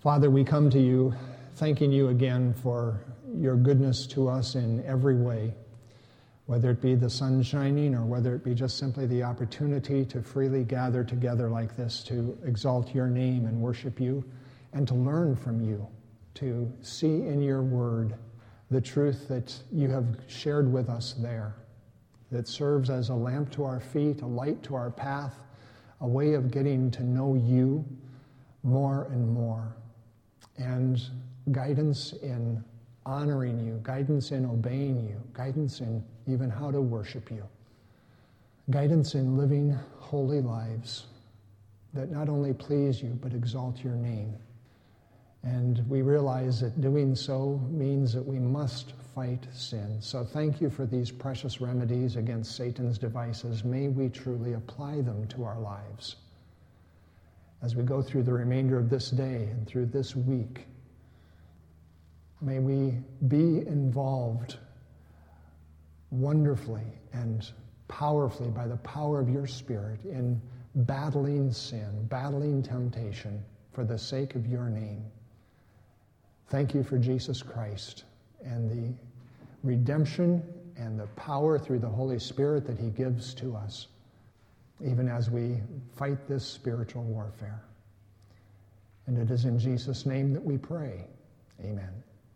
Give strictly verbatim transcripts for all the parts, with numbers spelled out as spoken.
Father, we come to you thanking you again for your goodness to us in every way, whether it be the sun shining or whether it be just simply the opportunity to freely gather together like this to exalt your name and worship you and to learn from you, to see in your word the truth that you have shared with us there, that serves as a lamp to our feet, a light to our path, a way of getting to know you more and more, and guidance in honoring you, guidance in obeying you, guidance in even how to worship you, guidance in living holy lives that not only please you but exalt your name. And we realize that doing so means that we must fight sin. So thank you for these precious remedies against Satan's devices. May we truly apply them to our lives as we go through the remainder of this day and through this week. May we be involved wonderfully and powerfully by the power of your Spirit in battling sin, battling temptation for the sake of your name. Thank you for Jesus Christ and the redemption and the power through the Holy Spirit that he gives to us, even as we fight this spiritual warfare. And it is in Jesus' name that we pray. Amen.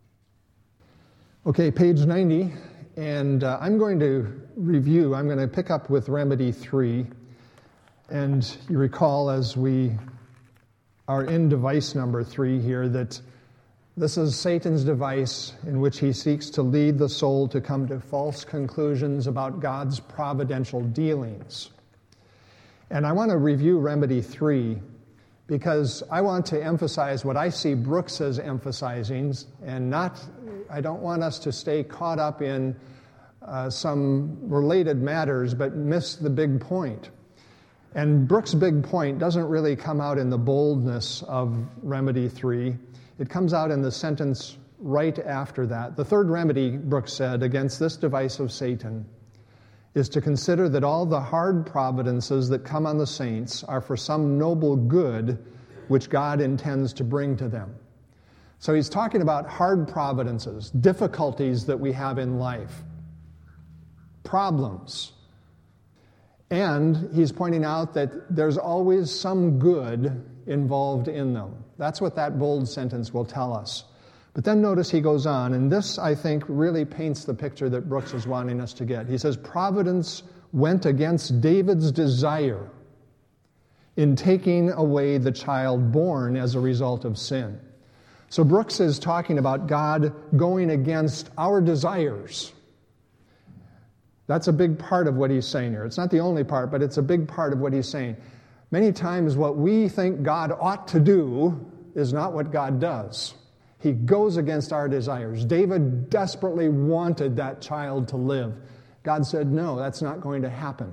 Okay, page ninety, and uh, I'm going to review, I'm going to pick up with remedy three. And you recall as we are in device number three here that this is Satan's device in which he seeks to lead the soul to come to false conclusions about God's providential dealings. And I want to review remedy three because I want to emphasize what I see Brooks as emphasizing, and not, I don't want us to stay caught up in uh, some related matters but miss the big point. And Brooks' big point doesn't really come out in the boldness of remedy three. It comes out in the sentence right after that. The third remedy, Brooks said, against this device of Satan is to consider that all the hard providences that come on the saints are for some noble good which God intends to bring to them. So he's talking about hard providences, difficulties that we have in life, problems. And he's pointing out that there's always some good involved in them. That's what that bold sentence will tell us. But then notice he goes on, and this, I think, really paints the picture that Brooks is wanting us to get. He says, providence went against David's desire in taking away the child born as a result of sin. So Brooks is talking about God going against our desires. That's a big part of what he's saying here. It's not the only part, but it's a big part of what he's saying. Many times what we think God ought to do is not what God does. He goes against our desires. David desperately wanted that child to live. God said, no, that's not going to happen.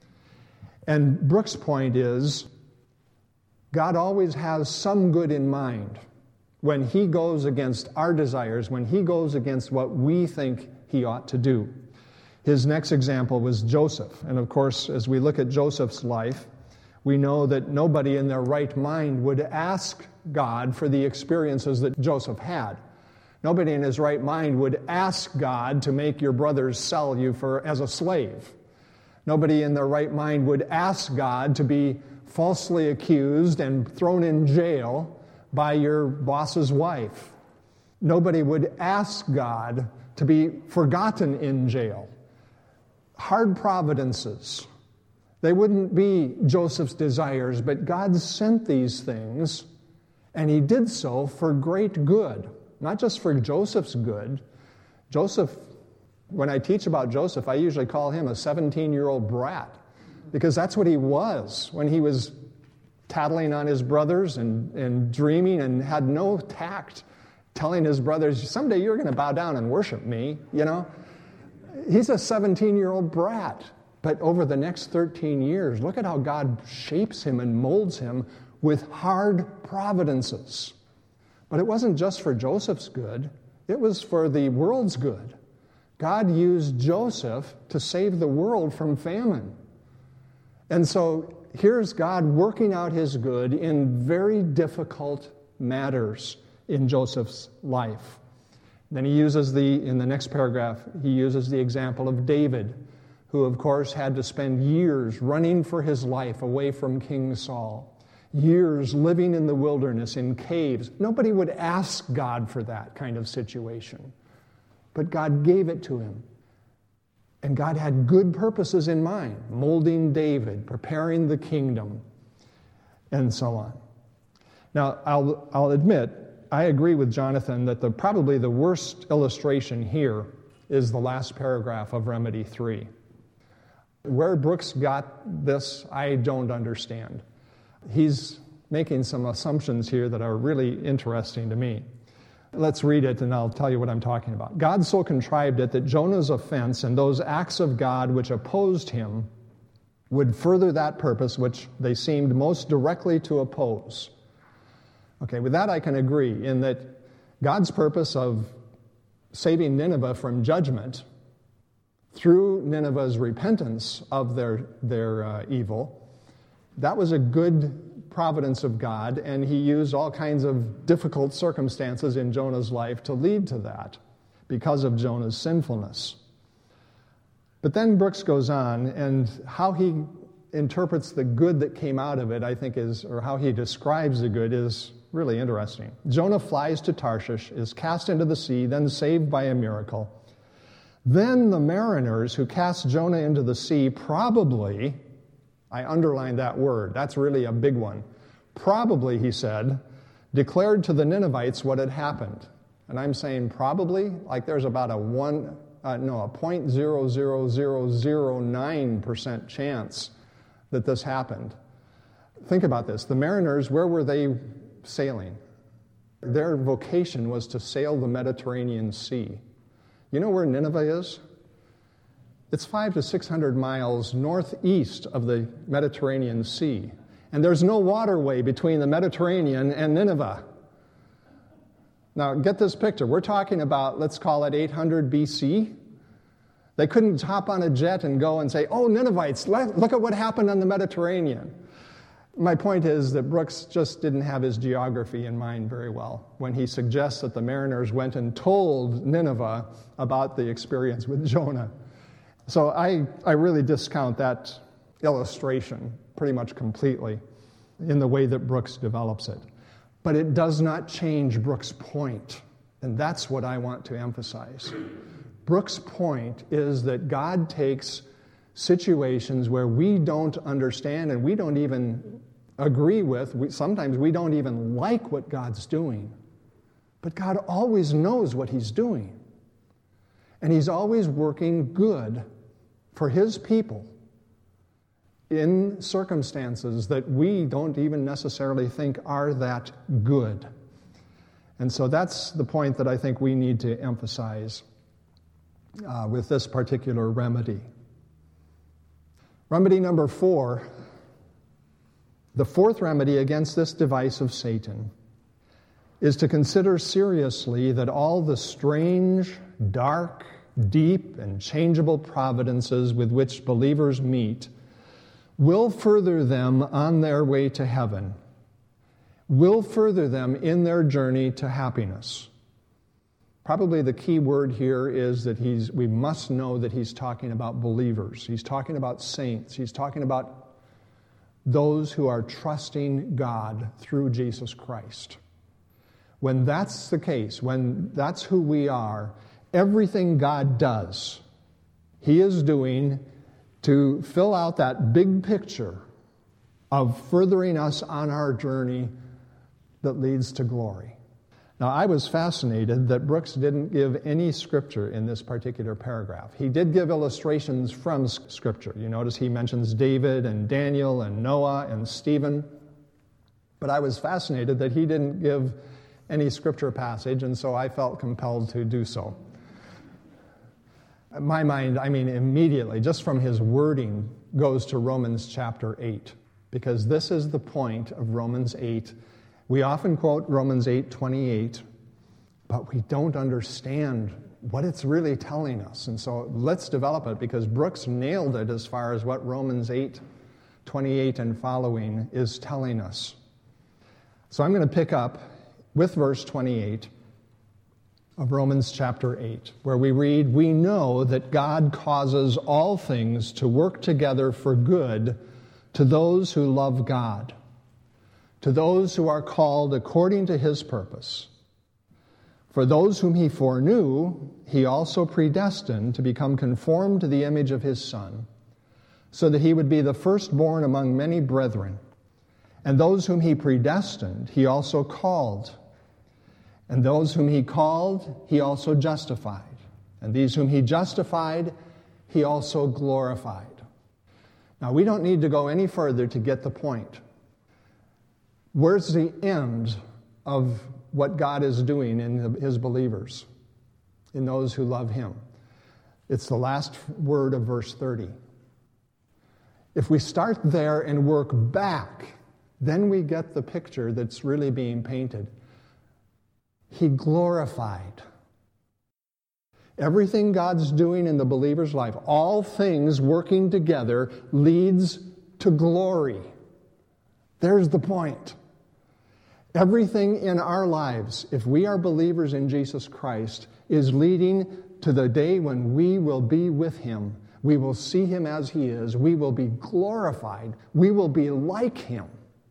And Brooks' point is, God always has some good in mind when he goes against our desires, when he goes against what we think he ought to do. His next example was Joseph. And of course, as we look at Joseph's life, we know that nobody in their right mind would ask God for the experiences that Joseph had. Nobody in his right mind would ask God to make your brothers sell you for as a slave. Nobody in their right mind would ask God to be falsely accused and thrown in jail by your boss's wife. Nobody would ask God to be forgotten in jail. Hard providences. They wouldn't be Joseph's desires, but God sent these things, and he did so for great good. Not just for Joseph's good. Joseph, when I teach about Joseph, I usually call him a seventeen-year-old brat, because that's what he was when he was tattling on his brothers and, and dreaming and had no tact, telling his brothers, someday you're going to bow down and worship me, you know. He's a seventeen-year-old brat. But over the next thirteen years, look at how God shapes him and molds him with hard providences. But it wasn't just for Joseph's good. It was for the world's good. God used Joseph to save the world from famine. And so here's God working out his good in very difficult matters in Joseph's life. Then he uses the, in the next paragraph, he uses the example of David, who of course had to spend years running for his life away from King Saul, years living in the wilderness, in caves. Nobody would ask God for that kind of situation, but God gave it to him. And God had good purposes in mind, molding David, preparing the kingdom, and so on. Now, I'll, I'll admit, I agree with Jonathan that the, probably the worst illustration here is the last paragraph of Remedy three. Where Brooks got this, I don't understand. He's making some assumptions here that are really interesting to me. Let's read it and I'll tell you what I'm talking about. God so contrived it that Jonah's offense and those acts of God which opposed him would further that purpose which they seemed most directly to oppose. Okay, with that I can agree in that God's purpose of saving Nineveh from judgment through Nineveh's repentance of their, their uh, evil, that was a good providence of God, and he used all kinds of difficult circumstances in Jonah's life to lead to that because of Jonah's sinfulness. But then Brooks goes on, and how he interprets the good that came out of it, I think is, or how he describes the good is really interesting. Jonah flies to Tarshish, is cast into the sea, then saved by a miracle. Then the mariners who cast Jonah into the sea probably, I underlined that word, that's really a big one, probably, he said, declared to the Ninevites what had happened. And I'm saying probably, like there's about a one, uh, no, a zero point zero zero zero zero nine percent chance that this happened. Think about this. The mariners, where were they sailing? Their vocation was to sail the Mediterranean Sea. You know where Nineveh is? It's five to six hundred miles northeast of the Mediterranean Sea. And there's no waterway between the Mediterranean and Nineveh. Now, get this picture. We're talking about, let's call it eight hundred B C. They couldn't hop on a jet and go and say, oh, Ninevites, look at what happened on the Mediterranean. My point is that Brooks just didn't have his geography in mind very well when he suggests that the mariners went and told Nineveh about the experience with Jonah. So I, I really discount that illustration pretty much completely in the way that Brooks develops it. But it does not change Brooks' point, and that's what I want to emphasize. Brooks' point is that God takes situations where we don't understand and we don't even agree with, we, sometimes we don't even like what God's doing, but God always knows what he's doing. And he's always working good for his people in circumstances that we don't even necessarily think are that good. And so that's the point that I think we need to emphasize uh, with this particular remedy. Remedy number four, the fourth remedy against this device of Satan is to consider seriously that all the strange, dark, deep, and changeable providences with which believers meet will further them on their way to heaven, will further them in their journey to happiness. Probably the key word here is that he's, we must know that he's talking about believers. He's talking about saints. He's talking about those who are trusting God through Jesus Christ. When that's the case, when that's who we are, everything God does, he is doing to fill out that big picture of furthering us on our journey that leads to glory. Now, I was fascinated that Brooks didn't give any scripture in this particular paragraph. He did give illustrations from scripture. You notice he mentions David and Daniel and Noah and Stephen. But I was fascinated that he didn't give any scripture passage, and so I felt compelled to do so. My mind, I mean, immediately, just from his wording, goes to Romans chapter eight, because this is the point of Romans eight. We often quote Romans eight twenty-eight, but we don't understand what it's really telling us. And so let's develop it, because Brooks nailed it as far as what Romans eight twenty-eight and following is telling us. So I'm going to pick up with verse twenty-eight of Romans chapter eight, where we read, "We know that God causes all things to work together for good to those who love God, to those who are called according to his purpose. For those whom he foreknew, he also predestined to become conformed to the image of his Son, so that he would be the firstborn among many brethren. And those whom he predestined, he also called. And those whom he called, he also justified. And these whom he justified, he also glorified." Now, we don't need to go any further to get the point. Where's the end of what God is doing in his believers, in those who love him? It's the last word of verse thirty. If we start there and work back, then we get the picture that's really being painted. He glorified. Everything God's doing in the believer's life, all things working together, leads to glory. There's the point. Everything in our lives, if we are believers in Jesus Christ, is leading to the day when we will be with him. We will see him as he is. We will be glorified. We will be like him.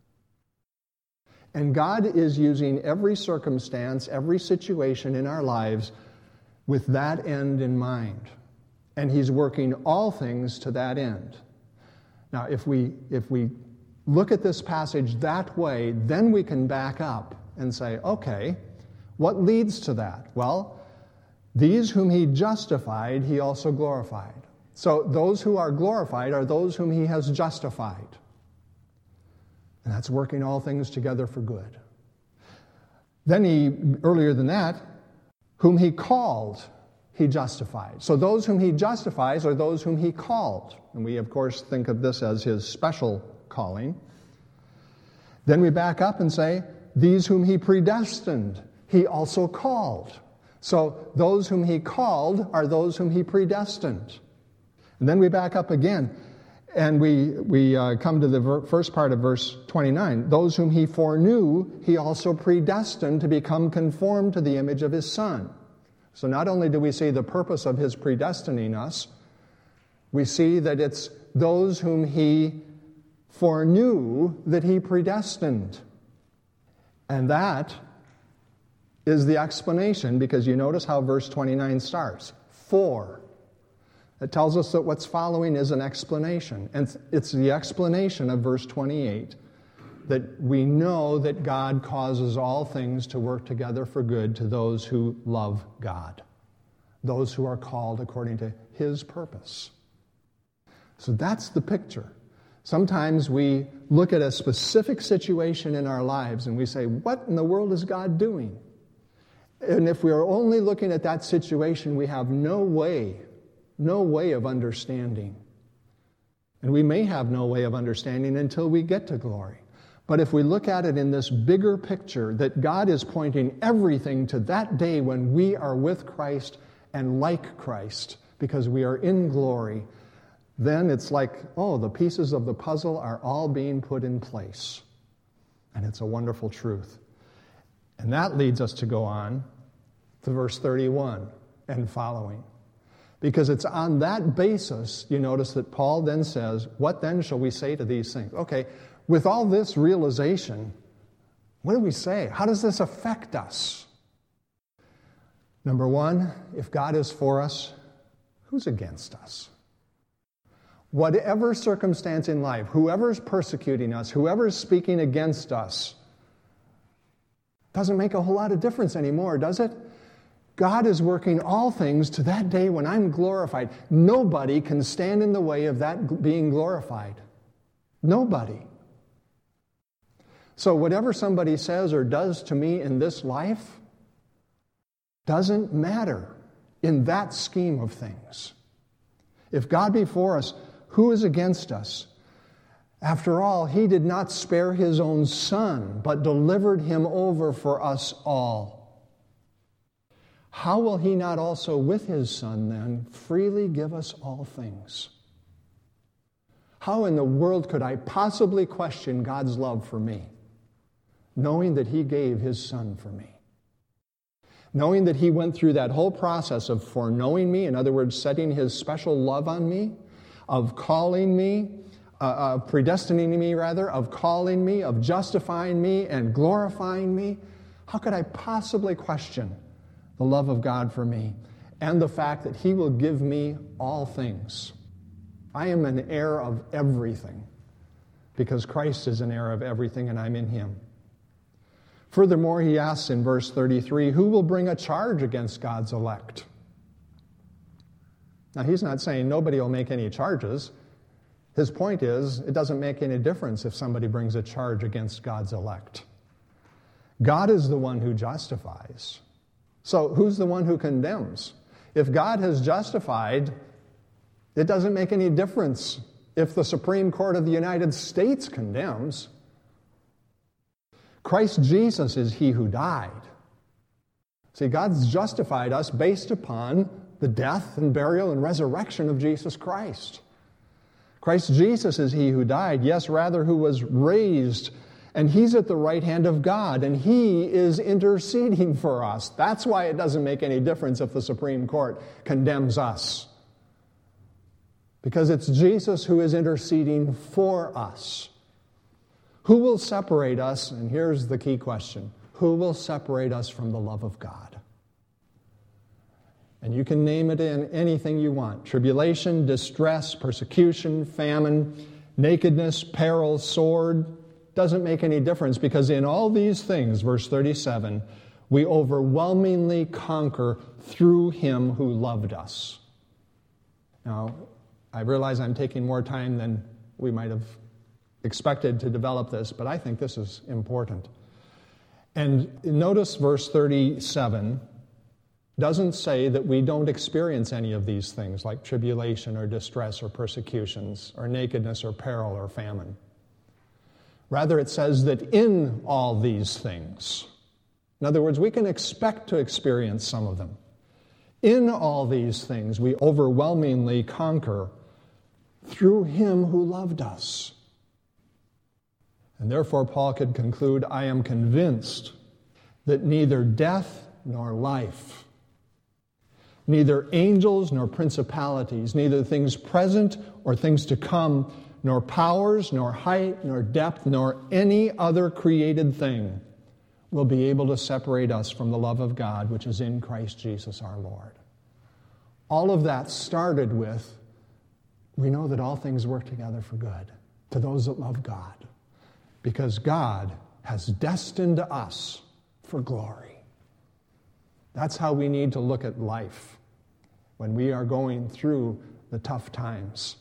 And God is using every circumstance, every situation in our lives with that end in mind. And he's working all things to that end. Now, if we if we look at this passage that way, then we can back up and say, okay, what leads to that? Well, these whom he justified, he also glorified. So those who are glorified are those whom he has justified. And that's working all things together for good. Then he, earlier than that, whom he called, he justified. So those whom he justifies are those whom he called. And we, of course, think of this as his special calling. Then we back up and say, these whom he predestined, he also called. So those whom he called are those whom he predestined. And then we back up again. And we we uh, come to the ver- first part of verse twenty-nine. Those whom he foreknew, he also predestined to become conformed to the image of his Son. So not only do we see the purpose of his predestining us, we see that it's those whom he foreknew that he predestined. And that is the explanation, because you notice how verse twenty-nine starts. For. It tells us that what's following is an explanation. And it's the explanation of verse twenty-eight, that we know that God causes all things to work together for good to those who love God, those who are called according to his purpose. So that's the picture. Sometimes we look at a specific situation in our lives and we say, what in the world is God doing? And if we are only looking at that situation, we have no way No way of understanding. And we may have no way of understanding until we get to glory. But if we look at it in this bigger picture, that God is pointing everything to that day when we are with Christ and like Christ, because we are in glory, then it's like, oh, the pieces of the puzzle are all being put in place. And it's a wonderful truth. And that leads us to go on to verse thirty-one and following. Because it's on that basis, you notice that Paul then says, what then shall we say to these things? Okay, with all this realization, what do we say? How does this affect us? Number one, if God is for us, who's against us? Whatever circumstance in life, whoever's persecuting us, whoever's speaking against us, doesn't make a whole lot of difference anymore, does it? God is working all things to that day when I'm glorified. Nobody can stand in the way of that being glorified. Nobody. So whatever somebody says or does to me in this life doesn't matter in that scheme of things. If God be for us, who is against us? After all, he did not spare his own Son, but delivered him over for us all. How will he not also with his Son then freely give us all things? How in the world could I possibly question God's love for me? knowing that he gave his son for me. Knowing that he went through that whole process of foreknowing me, in other words, setting his special love on me, of calling me, uh, of predestining me rather, of calling me, of justifying me and glorifying me. How could I possibly question the love of God for me and the fact that he will give me all things? I am an heir of everything because Christ is an heir of everything and I'm in him. Furthermore, he asks in verse thirty-three, who will bring a charge against God's elect? Now, he's not saying nobody will make any charges. His point is, it doesn't make any difference if somebody brings a charge against God's elect. God is the one who justifies. So, who's the one who condemns? If God has justified, it doesn't make any difference if the Supreme Court of the United States condemns. Christ Jesus is he who died. See, God's justified us based upon the death and burial and resurrection of Jesus Christ. Christ Jesus is he who died, yes, rather, who was raised, and he's at the right hand of God, and he is interceding for us. That's why it doesn't make any difference if the Supreme Court condemns us. Because it's Jesus who is interceding for us. Who will separate us? And here's the key question. Who will separate us from the love of God? And you can name it in anything you want. Tribulation, distress, persecution, famine, nakedness, peril, sword. Doesn't make any difference because in all these things, verse thirty-seven, we overwhelmingly conquer through him who loved us. Now, I realize I'm taking more time than we might have expected to develop this, but I think this is important. And notice verse thirty-seven doesn't say that we don't experience any of these things like tribulation or distress or persecutions or nakedness or peril or famine. Rather, it says that in all these things, in other words, we can expect to experience some of them. In all these things, we overwhelmingly conquer through him who loved us. And therefore, Paul could conclude, I am convinced that neither death nor life, neither angels nor principalities, neither things present or things to come, nor powers, nor height, nor depth, nor any other created thing will be able to separate us from the love of God, which is in Christ Jesus our Lord. All of that started with, we know that all things work together for good to those that love God, because God has destined us for glory. That's how we need to look at life when we are going through the tough times.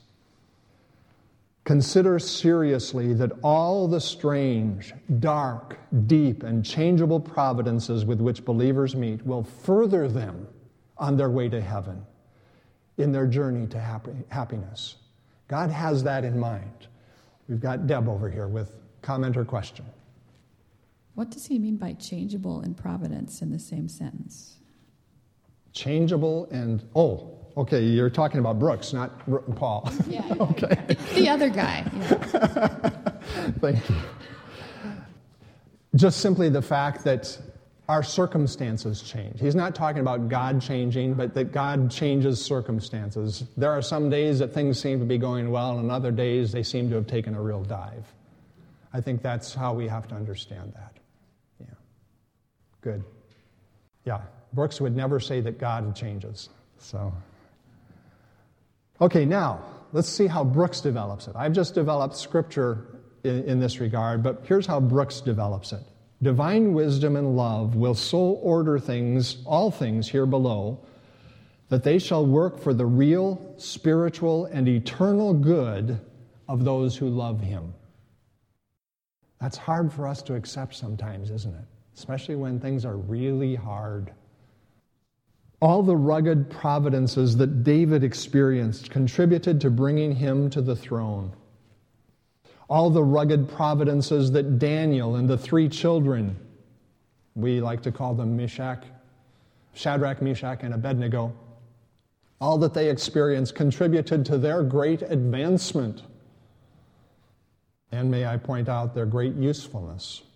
Consider seriously that all the strange, dark, deep, and changeable providences with which believers meet will further them on their way to heaven, in their journey to happy, happiness. God has that in mind. We've got Deb over here with comment or question. What does he mean by changeable and providence in the same sentence? Changeable and, oh, okay, you're talking about Brooks, not Paul. Yeah. Okay. The other guy. Yeah. Thank you. Just simply the fact that our circumstances change. He's not talking about God changing, but that God changes circumstances. There are some days that things seem to be going well, and other days they seem to have taken a real dive. I think that's how we have to understand that. Yeah. Good. Yeah. Brooks would never say that God changes. So, okay, now, let's see how Brooks develops it. I've just developed scripture in, in this regard, but here's how Brooks develops it. Divine wisdom and love will so order things, all things here below, that they shall work for the real, spiritual, and eternal good of those who love him. That's hard for us to accept sometimes, isn't it? Especially when things are really hard. All the rugged providences that David experienced contributed to bringing him to the throne. All the rugged providences that Daniel and the three children, we like to call them Meshach, Shadrach, Meshach, and Abednego, all that they experienced contributed to their great advancement. And may I point out their great usefulness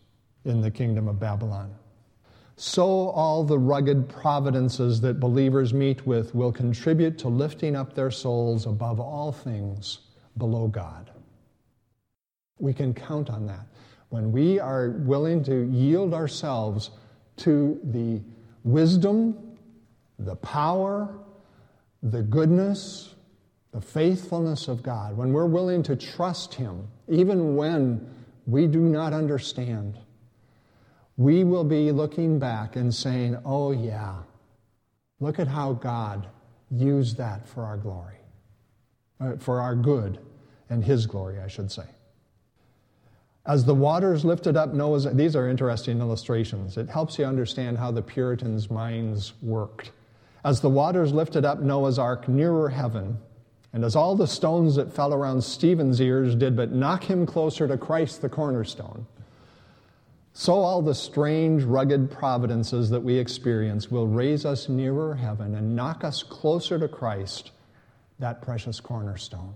in the kingdom of Babylon. So all the rugged providences that believers meet with will contribute to lifting up their souls above all things below God. We can count on that. When we are willing to yield ourselves to the wisdom, the power, the goodness, the faithfulness of God, when we're willing to trust Him, even when we do not understand, we will be looking back and saying, oh yeah, look at how God used that for our glory, uh, for our good and His glory, I should say. As the waters lifted up Noah's, these are interesting illustrations. It helps you understand how the Puritans' minds worked. As the waters lifted up Noah's ark nearer heaven, and as all the stones that fell around Stephen's ears did but knock him closer to Christ the cornerstone, so all the strange, rugged providences that we experience will raise us nearer heaven and knock us closer to Christ, that precious cornerstone.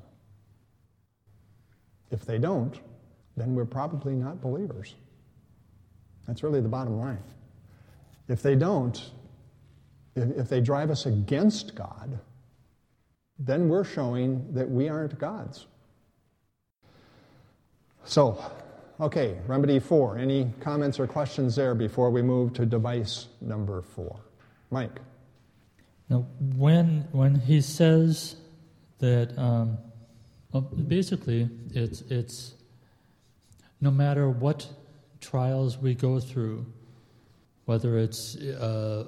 If they don't, then we're probably not believers. That's really the bottom line. If they don't, if, if they drive us against God, then we're showing that we aren't gods. So, okay, remedy four. Any comments or questions there before we move to device number four? Mike. Now, when when he says that, um, well, basically, it's it's no matter what trials we go through, whether it's, uh,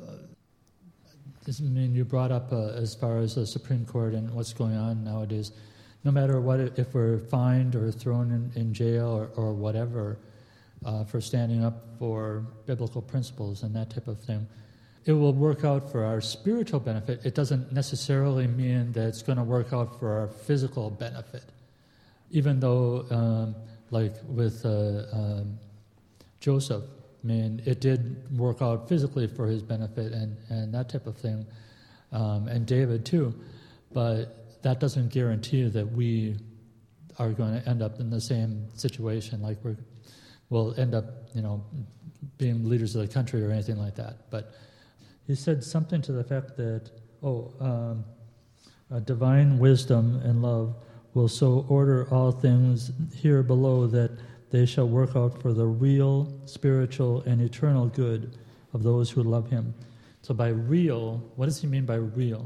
I mean, you brought up uh, as far as the Supreme Court and what's going on nowadays, no matter what, if we're fined or thrown in, in jail or, or whatever uh, for standing up for biblical principles and that type of thing, it will work out for our spiritual benefit. It doesn't necessarily mean that it's going to work out for our physical benefit, even though... Um, Like with uh, um, Joseph, I mean, it did work out physically for his benefit and, and that type of thing, um, and David too, but that doesn't guarantee that we are going to end up in the same situation, like we're, we'll end up, you know, being leaders of the country or anything like that. But he said something to the fact that, oh, um, uh, divine wisdom and love will so order all things here below that they shall work out for the real, spiritual, and eternal good of those who love Him. So by real, what does he mean by real?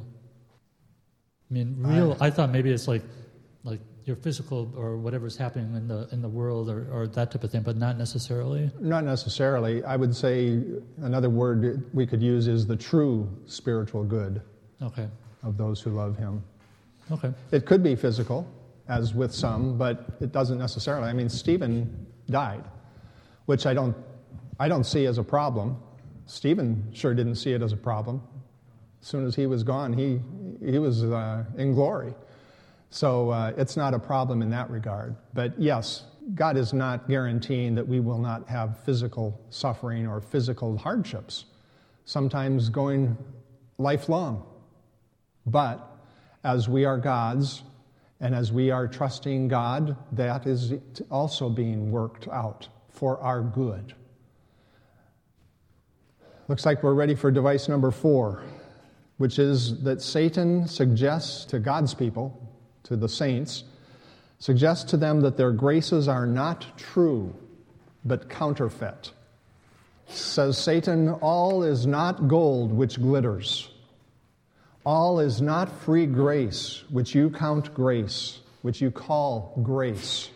I mean, real, I, I thought maybe it's like like your physical or whatever's happening in the in the world or, or that type of thing, but not necessarily? Not necessarily. I would say another word we could use is the true spiritual good okay. of those who love Him. Okay. It could be physical, as with some, but it doesn't necessarily. I mean, Stephen died, which I don't, I don't see as a problem. Stephen sure didn't see it as a problem. As soon as he was gone, he he was uh, in glory. So uh, it's not a problem in that regard. But yes, God is not guaranteeing that we will not have physical suffering or physical hardships, sometimes going lifelong. But as we are God's, and as we are trusting God, that is also being worked out for our good. Looks like we're ready for device number four, which is that Satan suggests to God's people, to the saints, suggests to them that their graces are not true, but counterfeit. Says Satan, all is not gold which glitters. All is not free grace, which you count grace, which you call grace.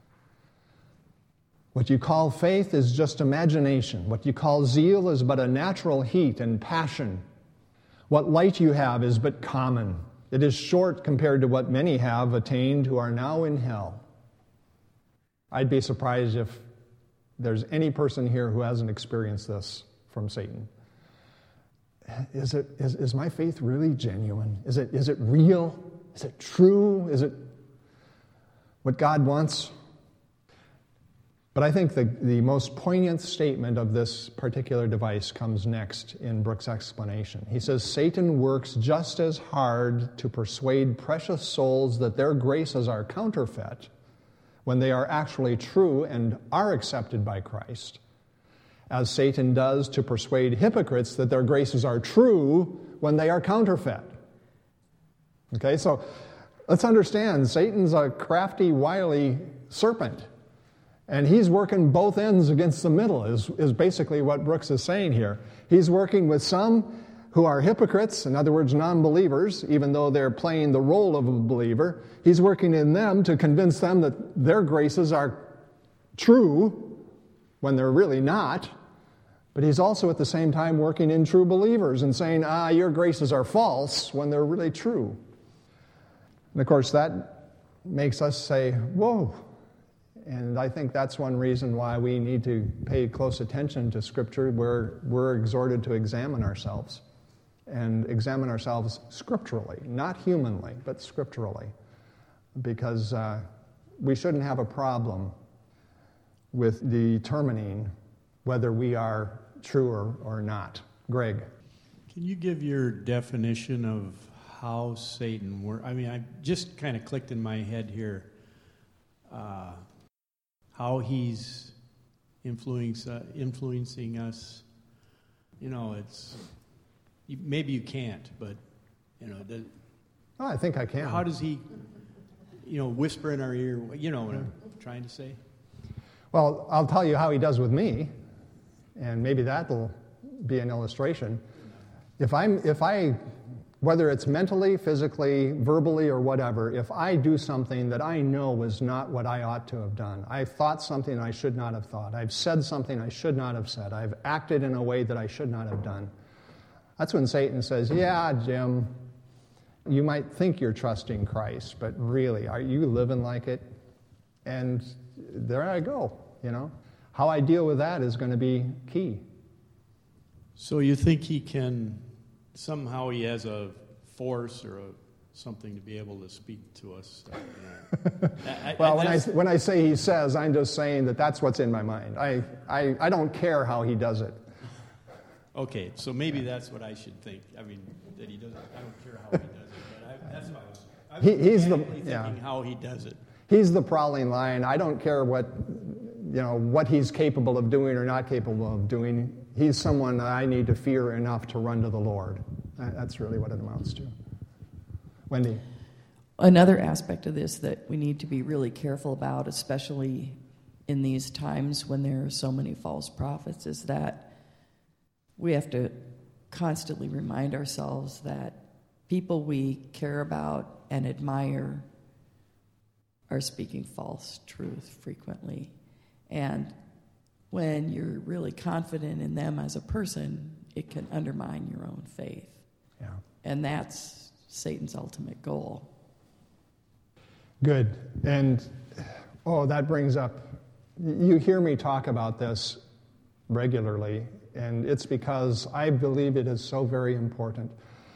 What you call faith is just imagination. What you call zeal is but a natural heat and passion. What light you have is but common. It is short compared to what many have attained who are now in hell. I'd be surprised if there's any person here who hasn't experienced this from Satan. Is it is, is my faith really genuine? Is it is it real? Is it true? Is it what God wants? But I think the, the most poignant statement of this particular device comes next in Brooks' explanation. He says, Satan works just as hard to persuade precious souls that their graces are counterfeit when they are actually true and are accepted by Christ, as Satan does to persuade hypocrites that their graces are true when they are counterfeit. Okay, so let's understand, Satan's a crafty, wily serpent. And he's working both ends against the middle, is, is basically what Brooks is saying here. He's working with some who are hypocrites, in other words, non-believers, even though they're playing the role of a believer. He's working in them to convince them that their graces are true when they're really not. But he's also at the same time working in true believers and saying, ah, your graces are false when they're really true. And of course, that makes us say, whoa. And I think that's one reason why we need to pay close attention to Scripture, where we're exhorted to examine ourselves. And examine ourselves scripturally, not humanly, but scripturally. Because uh, we shouldn't have a problem with determining whether we are true or, or not. Greg? Can you give your definition of how Satan works? I mean, I just kind of clicked in my head here. Uh, how he's influence, uh, influencing us. You know, it's... You, maybe you can't, but, you know... The, oh, I think I can. How does he, you know, whisper in our ear? You know what I'm trying to say? Well, I'll tell you how he does with me, and maybe that'll be an illustration. If I'm, if I... Whether it's mentally, physically, verbally, or whatever, if I do something that I know was not what I ought to have done, I've thought something I should not have thought, I've said something I should not have said, I've acted in a way that I should not have done, that's when Satan says, yeah, Jim, you might think you're trusting Christ, but really, are you living like it? And there I go, you know. How I deal with that is going to be key. So you think he can... Somehow he has a force or a, something to be able to speak to us. You know. I, well, I, when I when I say he says, I'm just saying that that's what's in my mind. I, I, I don't care how he does it. Okay, so maybe that's what I should think. I mean, that he doesn't. I don't care how he does it, but I, that's what I was. I was he, he's the thinking yeah. how he does it. He's the prowling lion. I don't care what you know what he's capable of doing or not capable of doing. He's someone that I need to fear enough to run to the Lord. That's really what it amounts to. Wendy? Another aspect of this that we need to be really careful about, especially in these times when there are so many false prophets, is that we have to constantly remind ourselves that people we care about and admire are speaking false truth frequently. And when you're really confident in them as a person, it can undermine your own faith. Yeah. And that's Satan's ultimate goal. Good. And, oh, that brings up, you hear me talk about this regularly, and it's because I believe it is so very important.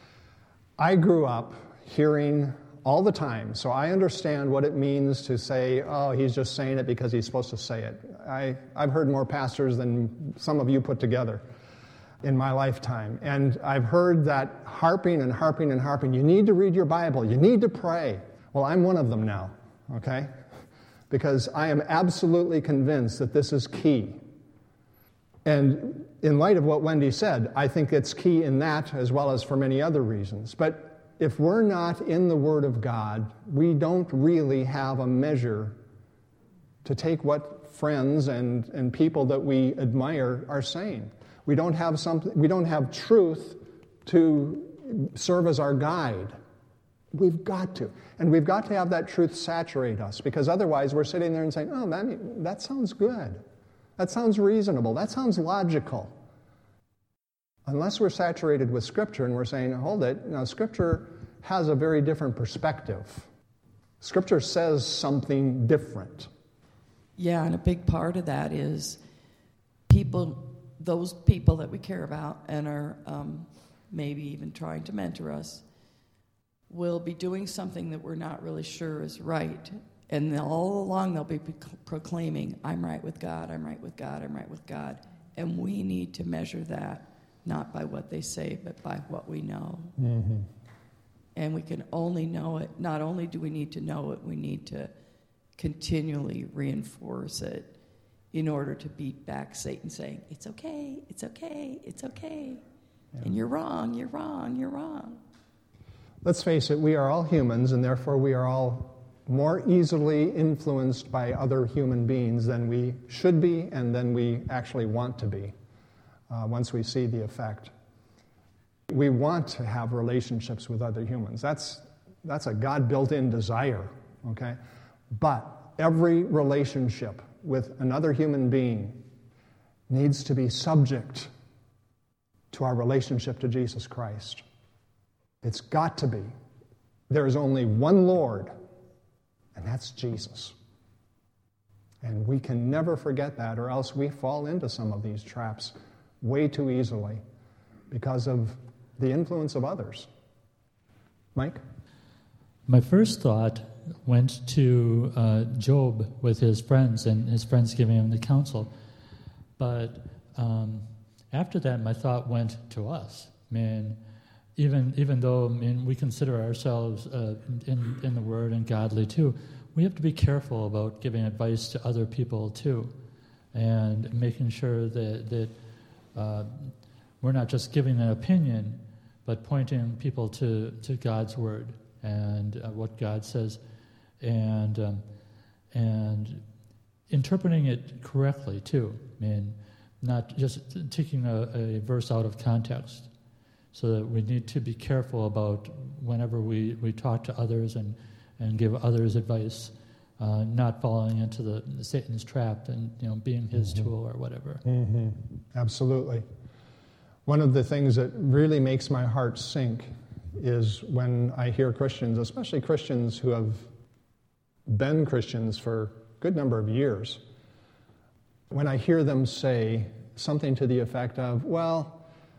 I grew up hearing all the time, so I understand what it means to say, oh, he's just saying it because he's supposed to say it. I, I've heard more pastors than some of you put together in my lifetime, and I've heard that harping and harping and harping. You need to read your Bible. You need to pray. Well, I'm one of them now, okay? Because I am absolutely convinced that this is key. And in light of what Wendy said, I think it's key in that as well as for many other reasons. But if we're not in the Word of God, we don't really have a measure to take what friends and, and people that we admire are saying. We don't have something, we don't have truth to serve as our guide. We've got to. And we've got to have that truth saturate us, because otherwise we're sitting there and saying, oh, that, that sounds good. That sounds reasonable. That sounds logical. Unless we're saturated with Scripture and we're saying, hold it, now Scripture has a very different perspective. Scripture says something different. Yeah, and a big part of that is people, those people that we care about and are um, maybe even trying to mentor us, will be doing something that we're not really sure is right. And all along they'll be proclaiming, I'm right with God, I'm right with God, I'm right with God. And we need to measure that, not by what they say, but by what we know. Mm-hmm. And we can only know it, not only do we need to know it, we need to continually reinforce it in order to beat back Satan saying, it's okay, it's okay, it's okay. Yeah. And you're wrong, you're wrong, you're wrong. Let's face it, we are all humans, and therefore we are all more easily influenced by other human beings than we should be and than we actually want to be uh, once we see the effect. We want to have relationships with other humans. That's, that's a God built-in desire, okay? But every relationship with another human being needs to be subject to our relationship to Jesus Christ. It's got to be. There is only one Lord, and that's Jesus. And we can never forget that, or else we fall into some of these traps way too easily because of the influence of others. Mike? My first thought went to uh, Job with his friends, and his friends giving him the counsel. But um, after that, my thought went to us. I mean, even even though I mean, we consider ourselves uh, in, in the Word and godly too, we have to be careful about giving advice to other people too, and making sure that, that uh, we're not just giving an opinion, but pointing people to, to God's Word and uh, what God says, and um, and interpreting it correctly too. I mean, not just taking a, a verse out of context. So that we need to be careful about whenever we, we talk to others and, and give others advice, uh, not falling into the, the Satan's trap and you know being his mm-hmm. tool or whatever. Mm-hmm. Absolutely. One of the things that really makes my heart sink is when I hear Christians, especially Christians who have been Christians for a good number of years, when I hear them say something to the effect of, well,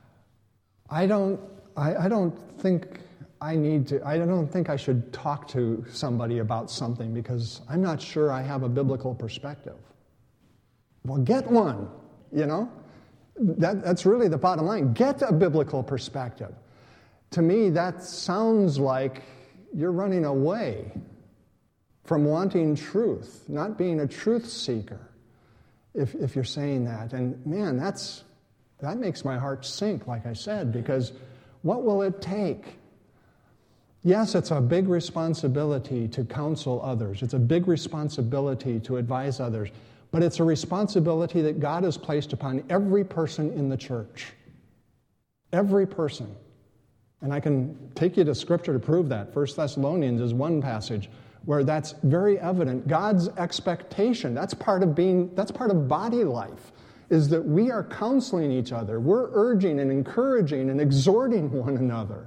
I don't, I, I don't think I need to, I don't think I should talk to somebody about something because I'm not sure I have a biblical perspective. Well, get one, you know? That, that's really the bottom line. Get a biblical perspective. To me, that sounds like you're running away from wanting truth, not being a truth seeker, if, if you're saying that. And man, that's... That makes my heart sink, like I said, because what will it take? Yes, it's a big responsibility to counsel others. It's a big responsibility to advise others. But it's a responsibility that God has placed upon every person in the church. Every person. And I can take you to Scripture to prove that. First Thessalonians is one passage where that's very evident. God's expectation, that's part of being, that's part of body life, is that we are counseling each other. We're urging and encouraging and exhorting one another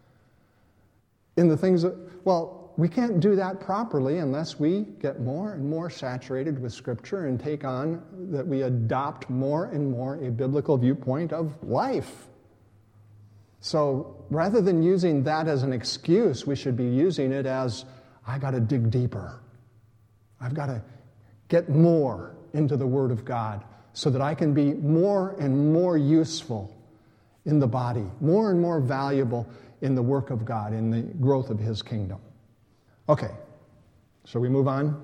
in the things that, well, we can't do that properly unless we get more and more saturated with Scripture and take on, that we adopt more and more a biblical viewpoint of life. So rather than using that as an excuse, we should be using it as, I got to dig deeper. I've got to get more into the Word of God, so that I can be more and more useful in the body, more and more valuable in the work of God, in the growth of His kingdom. Okay, shall we move on?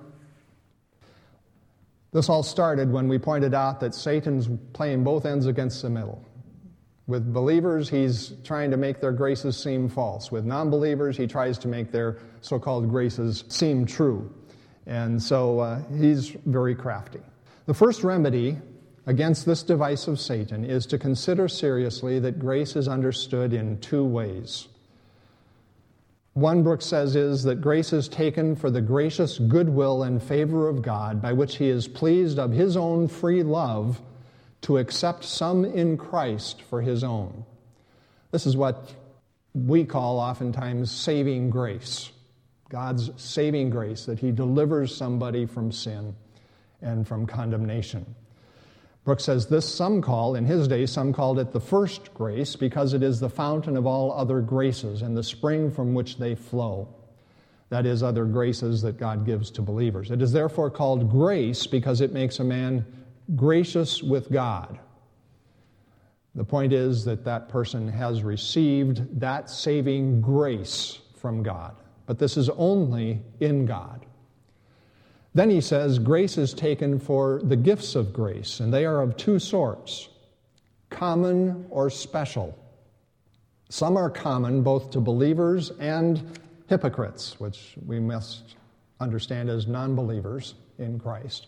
This all started when we pointed out that Satan's playing both ends against the middle. With believers, he's trying to make their graces seem false. With non-believers, he tries to make their so-called graces seem true. And so uh, he's very crafty. The first remedy against this device of Satan is to consider seriously that grace is understood in two ways. One, Brooks says, is that grace is taken for the gracious goodwill and favor of God by which He is pleased of His own free love to accept some in Christ for His own. This is what we call oftentimes saving grace. God's saving grace, that He delivers somebody from sin and from condemnation. Brooks says this some call, in his day, some called it the first grace because it is the fountain of all other graces and the spring from which they flow. That is, other graces that God gives to believers. It is therefore called grace because it makes a man gracious with God. The point is that that person has received that saving grace from God. But this is only in God. Then he says, grace is taken for the gifts of grace, and they are of two sorts, common or special. Some are common both to believers and hypocrites, which we must understand as non-believers in Christ.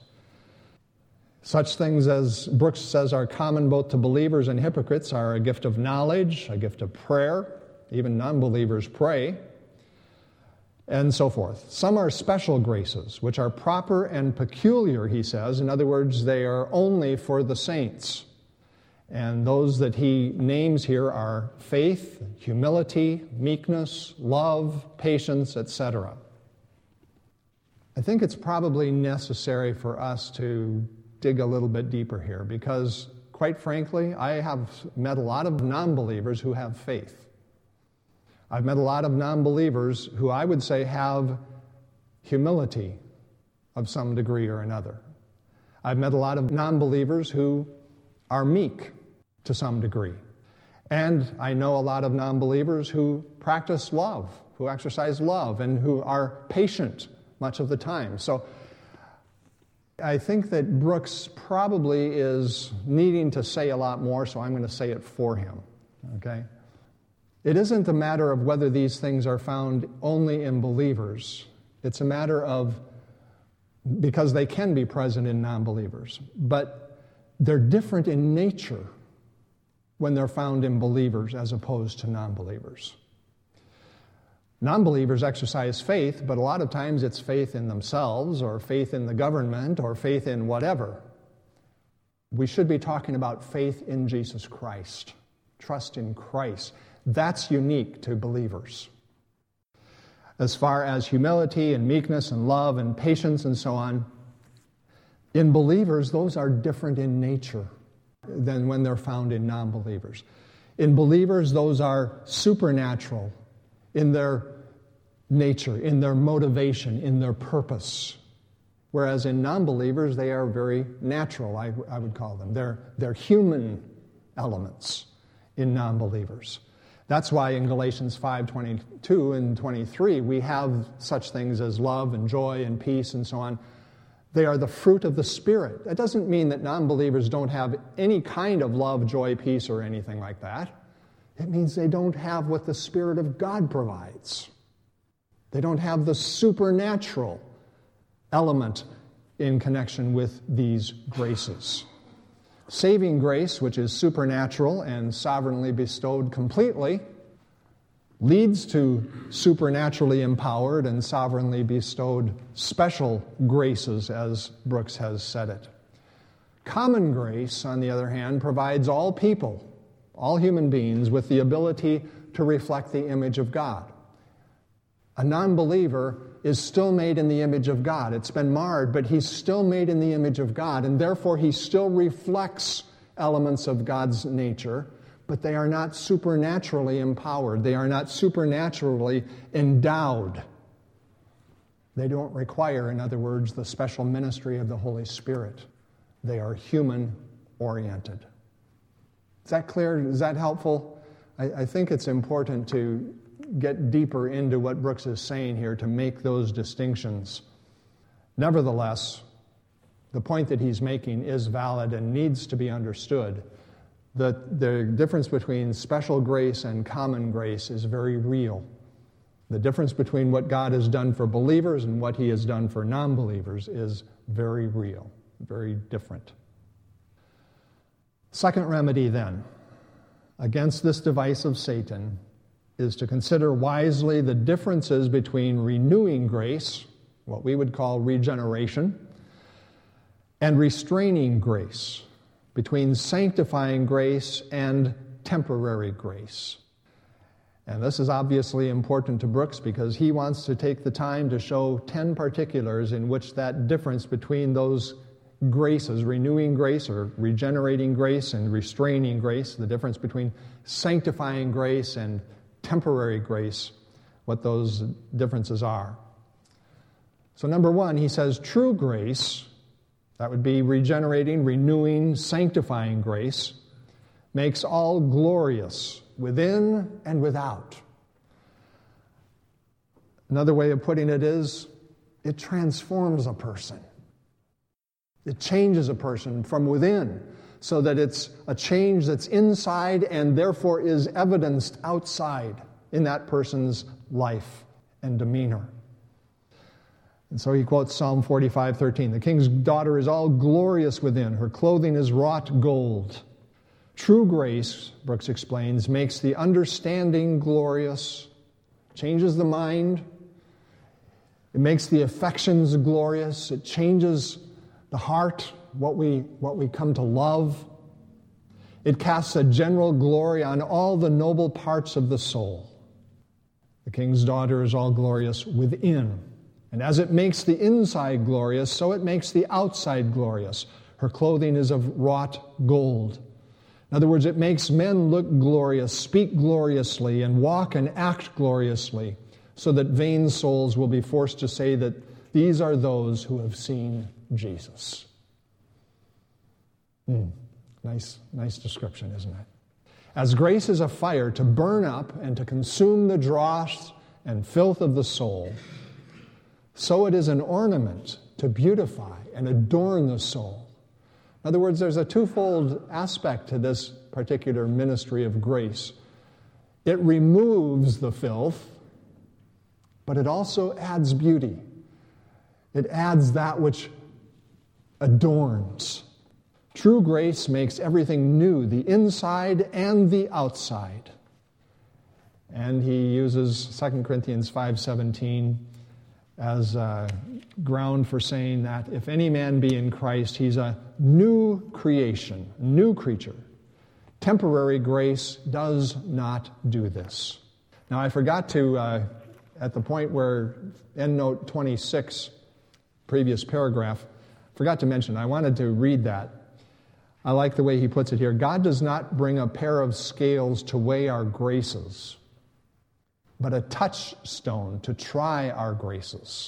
Such things as Brooks says are common both to believers and hypocrites are a gift of knowledge, a gift of prayer, even non-believers pray, and so forth. Some are special graces, which are proper and peculiar, he says. In other words, they are only for the saints. And those that he names here are faith, humility, meekness, love, patience, et cetera. I think it's probably necessary for us to dig a little bit deeper here because, quite frankly, I have met a lot of non-believers who have faith. I've met a lot of non-believers who I would say have humility of some degree or another. I've met a lot of non-believers who are meek to some degree. And I know a lot of non-believers who practice love, who exercise love, and who are patient much of the time. So I think that Brooks probably is needing to say a lot more, so I'm going to say it for him, okay? It isn't a matter of whether these things are found only in believers. It's a matter of, because they can be present in non-believers, but they're different in nature when they're found in believers as opposed to non-believers. Non-believers exercise faith, but a lot of times it's faith in themselves or faith in the government or faith in whatever. We should be talking about faith in Jesus Christ, trust in Christ. That's unique to believers. As far as humility and meekness and love and patience and so on, in believers, those are different in nature than when they're found in non-believers. In believers, those are supernatural in their nature, in their motivation, in their purpose. Whereas in non-believers, they are very natural, I, I would call them. They're, they're human elements in non-believers. That's why in Galatians five twenty-two and twenty-three, we have such things as love and joy and peace and so on. They are the fruit of the Spirit. That doesn't mean that non-believers don't have any kind of love, joy, peace, or anything like that. It means they don't have what the Spirit of God provides. They don't have the supernatural element in connection with these graces. Saving grace, which is supernatural and sovereignly bestowed completely, leads to supernaturally empowered and sovereignly bestowed special graces, as Brooks has said it. Common grace, on the other hand, provides all people, all human beings, with the ability to reflect the image of God. A non-believer is still made in the image of God. It's been marred, but he's still made in the image of God, and therefore he still reflects elements of God's nature, but they are not supernaturally empowered. They are not supernaturally endowed. They don't require, in other words, the special ministry of the Holy Spirit. They are human-oriented. Is that clear? Is that helpful? I, I think it's important to get deeper into what Brooks is saying here to make those distinctions. Nevertheless, the point that he's making is valid and needs to be understood. The, the difference between special grace and common grace is very real. The difference between what God has done for believers and what he has done for non-believers is very real, very different. Second remedy, then, against this device of Satan is to consider wisely the differences between renewing grace, what we would call regeneration, and restraining grace, between sanctifying grace and temporary grace. And this is obviously important to Brooks because he wants to take the time to show ten particulars in which that difference between those graces, renewing grace or regenerating grace and restraining grace, the difference between sanctifying grace and temporary grace, what those differences are. So number one, he says true grace, that would be regenerating, renewing, sanctifying grace, makes all glorious within and without. Another way of putting it is it transforms a person. It changes a person from within so that it's a change that's inside and therefore is evidenced outside in that person's life and demeanor. And so he quotes Psalm forty-five thirteen. The king's daughter is all glorious within. Her clothing is wrought gold. True grace, Brooks explains, makes the understanding glorious, changes the mind. It makes the affections glorious. It changes the heart, what we, what we come to love. It casts a general glory on all the noble parts of the soul. The king's daughter is all glorious within. And as it makes the inside glorious, so it makes the outside glorious. Her clothing is of wrought gold. In other words, it makes men look glorious, speak gloriously, and walk and act gloriously, so that vain souls will be forced to say that these are those who have seen Jesus. Hmm. Nice, nice description, isn't it? As grace is a fire to burn up and to consume the dross and filth of the soul, so it is an ornament to beautify and adorn the soul. In other words, there's a twofold aspect to this particular ministry of grace. It removes the filth, but it also adds beauty. It adds that which adorns. True grace makes everything new, the inside and the outside. And he uses Second Corinthians five seventeen as uh, ground for saying that if any man be in Christ, he's a new creation, a new creature. Temporary grace does not do this. Now, I forgot to, uh, at the point where endnote twenty-six, previous paragraph, forgot to mention, I wanted to read that. I like the way he puts it here. God does not bring a pair of scales to weigh our graces, but a touchstone to try our graces.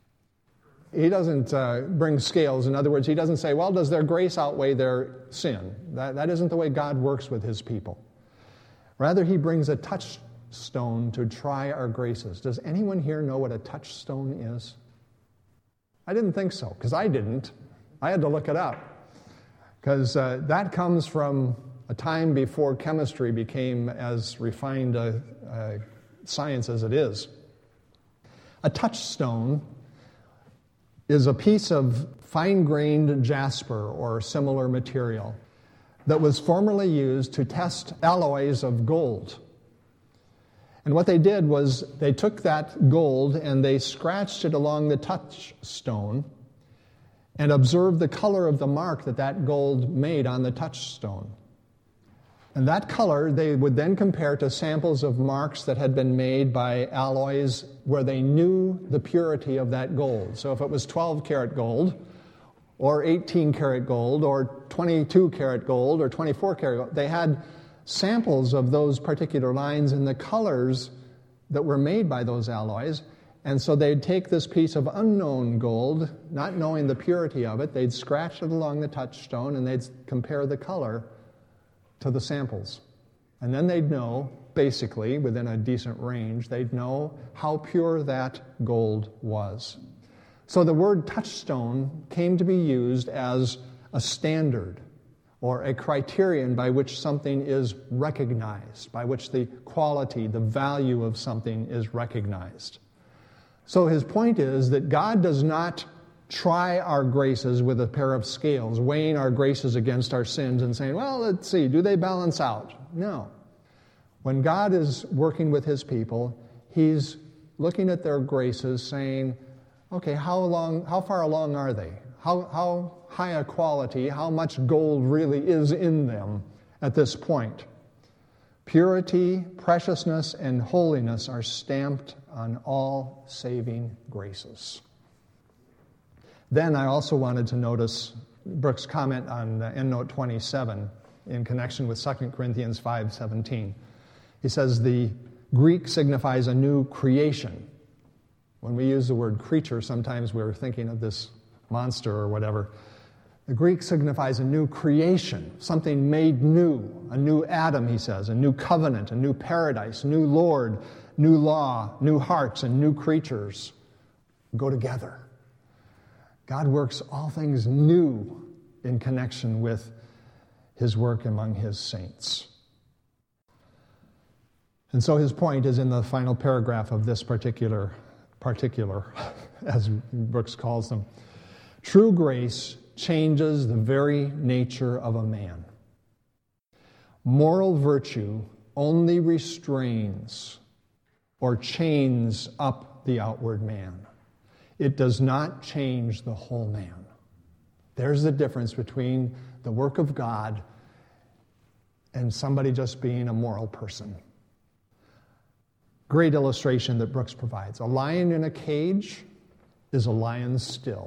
He doesn't uh, bring scales. In other words, he doesn't say, well, does their grace outweigh their sin? That, that isn't the way God works with his people. Rather, he brings a touchstone to try our graces. Does anyone here know what a touchstone is? I didn't think so, because I didn't. I had to look it up, because uh, that comes from a time before chemistry became as refined a, a science as it is. A touchstone is a piece of fine-grained jasper or similar material that was formerly used to test alloys of gold. And what they did was they took that gold and they scratched it along the touchstone and observed the color of the mark that that gold made on the touchstone. And that color they would then compare to samples of marks that had been made by alloys where they knew the purity of that gold. So if it was twelve karat gold, or eighteen karat gold, or twenty-two karat gold, or twenty-four karat gold, they had samples of those particular lines and the colors that were made by those alloys. And so they'd take this piece of unknown gold, not knowing the purity of it, they'd scratch it along the touchstone and they'd compare the color to the samples. And then they'd know, basically, within a decent range, they'd know how pure that gold was. So the word touchstone came to be used as a standard or a criterion by which something is recognized, by which the quality, the value of something is recognized. So his point is that God does not try our graces with a pair of scales, weighing our graces against our sins and saying, well, let's see, do they balance out? No. When God is working with his people, he's looking at their graces saying, okay, how long, how far along are they? How, how high a quality, how much gold really is in them at this point? Purity, preciousness, and holiness are stamped on all saving graces. Then I also wanted to notice Brooks' comment on endnote twenty-seven in connection with Second Corinthians five seventeen. He says the Greek signifies a new creation. When we use the word creature, sometimes we're thinking of this monster or whatever. The Greek signifies a new creation, something made new, a new Adam, he says, a new covenant, a new paradise, new Lord, new law, new hearts, and new creatures go together. God works all things new in connection with his work among his saints. And so his point is in the final paragraph of this particular, particular, as Brooks calls them. True grace changes the very nature of a man. Moral virtue only restrains or chains up the outward man. It does not change the whole man. There's the difference between the work of God and somebody just being a moral person. Great illustration that Brooks provides. A lion in a cage is a lion still.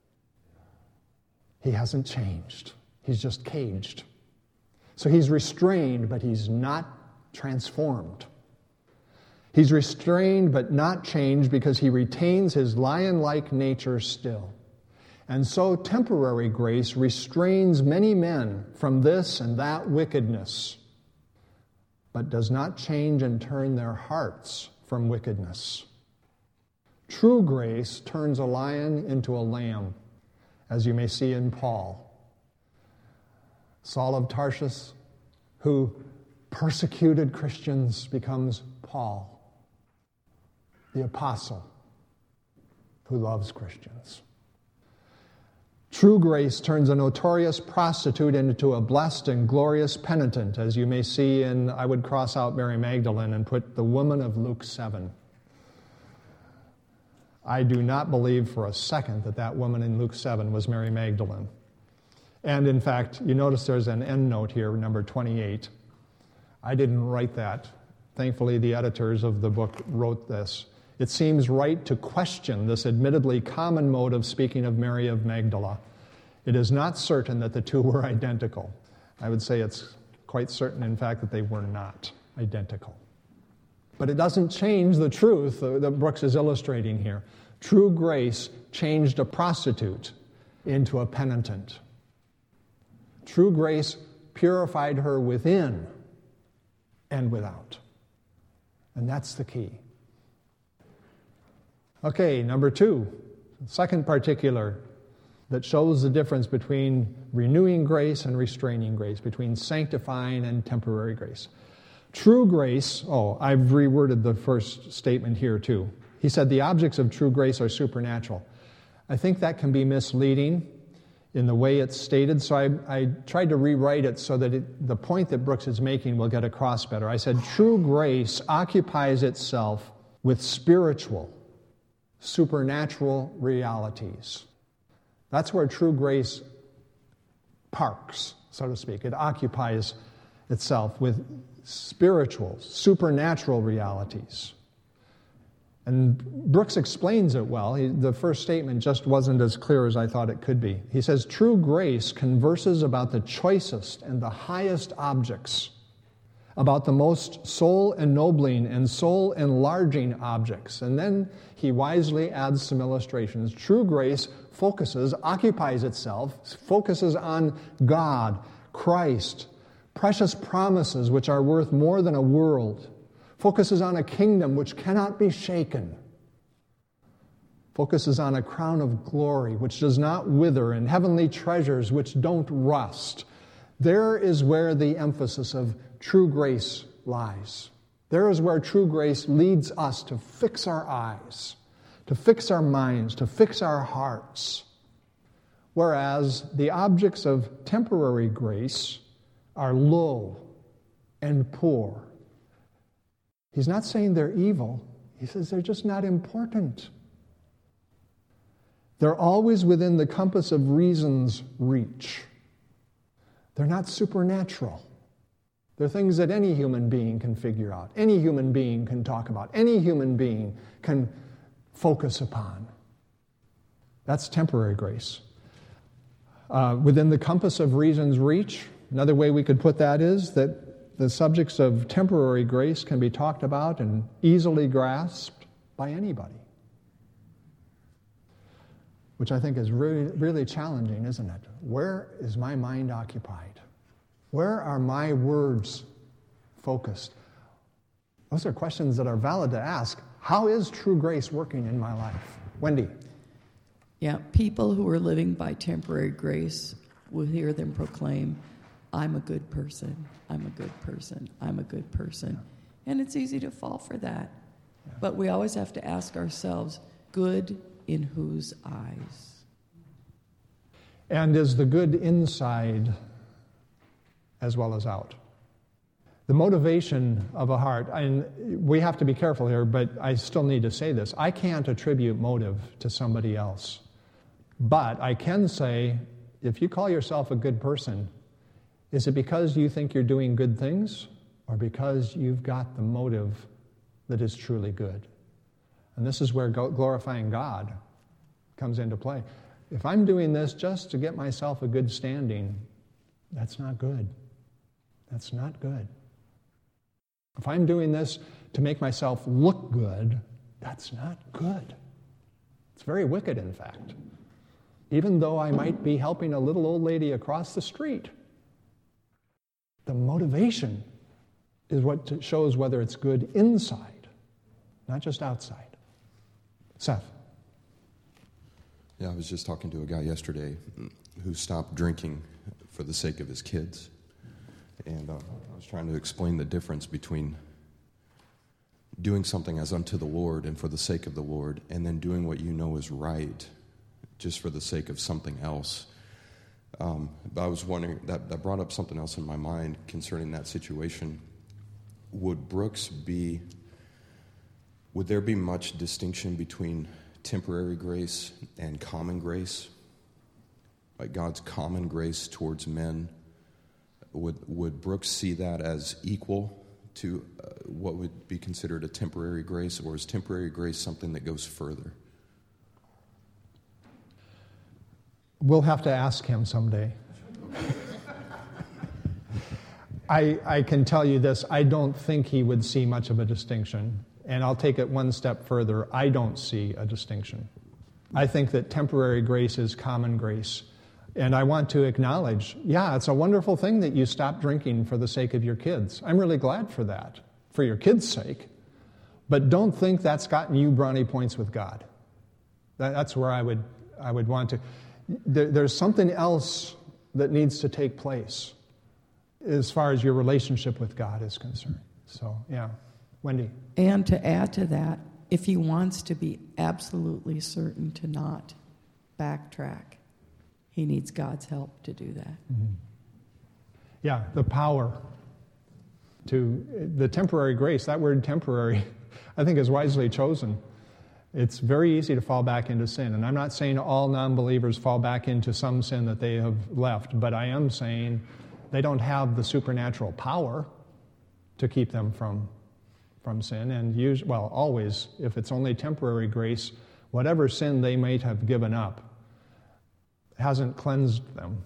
He hasn't changed. He's just caged. So he's restrained, but he's not transformed. He's restrained but not changed because he retains his lion-like nature still. And so temporary grace restrains many men from this and that wickedness, but does not change and turn their hearts from wickedness. True grace turns a lion into a lamb, as you may see in Paul. Saul of Tarsus, who persecuted Christians, becomes Paul, the apostle who loves Christians. True grace turns a notorious prostitute into a blessed and glorious penitent, as you may see in, I would cross out Mary Magdalene and put the woman of Luke seven. I do not believe for a second that that woman in Luke seven was Mary Magdalene. And in fact, you notice there's an endnote here, number twenty-eight. I didn't write that. Thankfully, the editors of the book wrote this. It seems right to question this admittedly common mode of speaking of Mary of Magdala. It is not certain that the two were identical. I would say it's quite certain, in fact, that they were not identical. But it doesn't change the truth that Brooks is illustrating here. True grace changed a prostitute into a penitent. True grace purified her within and without. And that's the key. Okay, number two, second particular that shows the difference between renewing grace and restraining grace, between sanctifying and temporary grace. True grace, oh, I've reworded the first statement here too. He said the objects of true grace are supernatural. I think that can be misleading in the way it's stated, so I, I tried to rewrite it so that it, the point that Brooks is making will get across better. I said true grace occupies itself with spiritual, supernatural realities. That's where true grace parks, so to speak. It occupies itself with spiritual, supernatural realities. And Brooks explains it well. He, the first statement just wasn't as clear as I thought it could be. He says, true grace converses about the choicest and the highest objects, about the most soul-ennobling and soul-enlarging objects. And then he wisely adds some illustrations. True grace focuses, occupies itself, focuses on God, Christ, precious promises which are worth more than a world, focuses on a kingdom which cannot be shaken, focuses on a crown of glory which does not wither, and heavenly treasures which don't rust. There is where the emphasis of true grace lies. There is where true grace leads us to fix our eyes, to fix our minds, to fix our hearts. Whereas the objects of temporary grace are low and poor. He's not saying they're evil. He says they're just not important. They're always within the compass of reason's reach. They're not supernatural. They're things that any human being can figure out, any human being can talk about, any human being can focus upon. That's temporary grace. Uh, within the compass of reason's reach, another way we could put that is that the subjects of temporary grace can be talked about and easily grasped by anybody, which I think is really, really challenging, isn't it? Where is my mind occupied? Where are my words focused? Those are questions that are valid to ask. How is true grace working in my life? Wendy? Yeah, people who are living by temporary grace will hear them proclaim, I'm a good person, I'm a good person, I'm a good person. And it's easy to fall for that. Yeah. But we always have to ask ourselves, good in whose eyes? And is the good inside as well as out? The motivation of a heart, and we have to be careful here, but I still need to say this. I can't attribute motive to somebody else. But I can say, if you call yourself a good person, is it because you think you're doing good things, or because you've got the motive that is truly good? And this is where glorifying God comes into play. If I'm doing this just to get myself a good standing, that's not good. That's not good. If I'm doing this to make myself look good, that's not good. It's very wicked, in fact. Even though I might be helping a little old lady across the street, the motivation is what shows whether it's good inside, not just outside. Seth. Yeah, I was just talking to a guy yesterday who stopped drinking for the sake of his kids. And uh, I was trying to explain the difference between doing something as unto the Lord and for the sake of the Lord, and then doing what you know is right just for the sake of something else. Um, but I was wondering, that, that brought up something else in my mind concerning that situation. Would Brooks be, would there be much distinction between temporary grace and common grace? Like God's common grace towards men, would would Brooks see that as equal to uh, what would be considered a temporary grace, or is temporary grace something that goes further? We'll have to ask him someday. I, I can tell you this, I don't think he would see much of a distinction. And I'll take it one step further. I don't see a distinction. I think that temporary grace is common grace. And I want to acknowledge, yeah, it's a wonderful thing that you stop drinking for the sake of your kids. I'm really glad for that, for your kids' sake. But don't think that's gotten you brownie points with God. That, that's where I would, I would want to. There, there's something else that needs to take place as far as your relationship with God is concerned. So, yeah. Wendy. And to add to that, if he wants to be absolutely certain to not backtrack, he needs God's help to do that. Mm-hmm. Yeah, the power to, the temporary grace, that word temporary, I think is wisely chosen. It's very easy to fall back into sin. And I'm not saying all non-believers fall back into some sin that they have left, but I am saying they don't have the supernatural power to keep them from from sin. And use, well, always, if it's only temporary grace, whatever sin they might have given up hasn't cleansed them.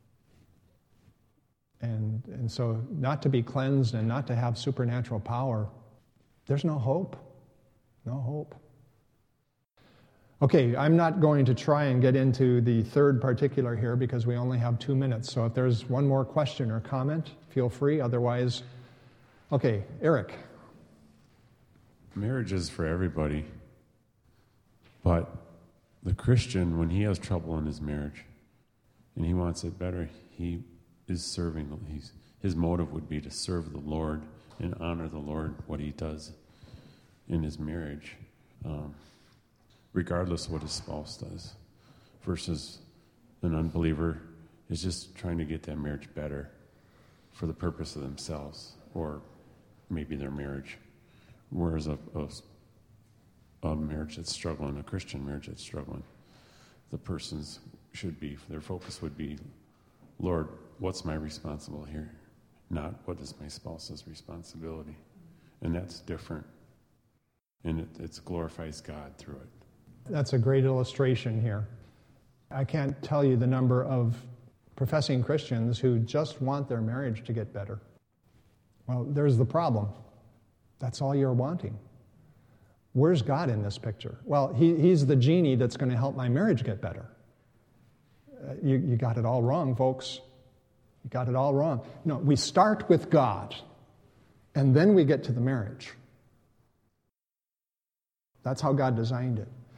And, and so not to be cleansed and not to have supernatural power, there's no hope. No hope. Okay, I'm not going to try and get into the third particular here because we only have two minutes. So if there's one more question or comment, feel free. Otherwise, okay, Eric. Marriage is for everybody. But the Christian, when he has trouble in his marriage and he wants it better, he is serving. He's, his motive would be to serve the Lord and honor the Lord, what he does in his marriage, um, regardless of what his spouse does, versus an unbeliever is just trying to get that marriage better for the purpose of themselves or maybe their marriage. Whereas a, a, a marriage that's struggling, a Christian marriage that's struggling, the person's should be, their focus would be, Lord, what's my responsibility here? Not what is my spouse's responsibility. And that's different. And it it's glorifies God through it. That's a great illustration here. I can't tell you the number of professing Christians who just want their marriage to get better. Well, there's the problem. That's all you're wanting. Where's God in this picture? Well, he, he's the genie that's going to help my marriage get better. Uh, you, you got it all wrong, folks. You got it all wrong. No, we start with God, and then we get to the marriage. That's how God designed it.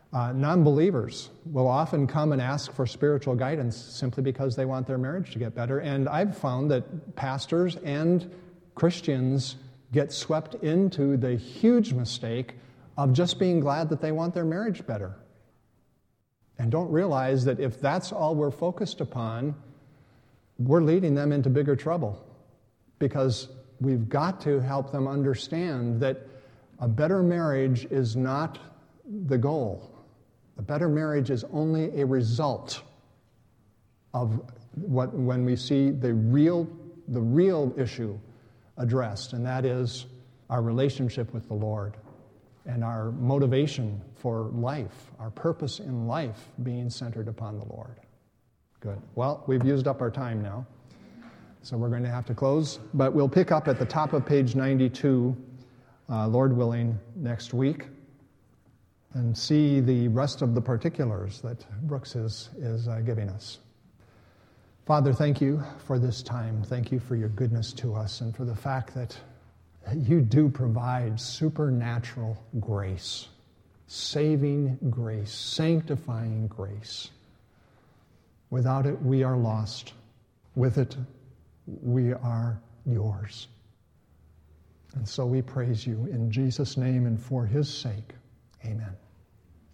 Uh, non-believers will often come and ask for spiritual guidance simply because they want their marriage to get better. And I've found that pastors and Christians get swept into the huge mistake of just being glad that they want their marriage better. And don't realize that if that's all we're focused upon, we're leading them into bigger trouble. Because we've got to help them understand that a better marriage is not the goal. A better marriage is only a result of what when we see the real the real issue addressed, and that is our relationship with the Lord and our motivation for life, our purpose in life being centered upon the Lord. Good. Well, we've used up our time now, so we're going to have to close, but we'll pick up at the top of page ninety-two, uh, Lord willing, next week, and see the rest of the particulars that Brooks is, is uh, giving us. Father, thank you for this time. Thank you for your goodness to us and for the fact that you do provide supernatural grace, saving grace, sanctifying grace. Without it, we are lost. With it, we are yours. And so we praise you in Jesus' name and for his sake. Amen.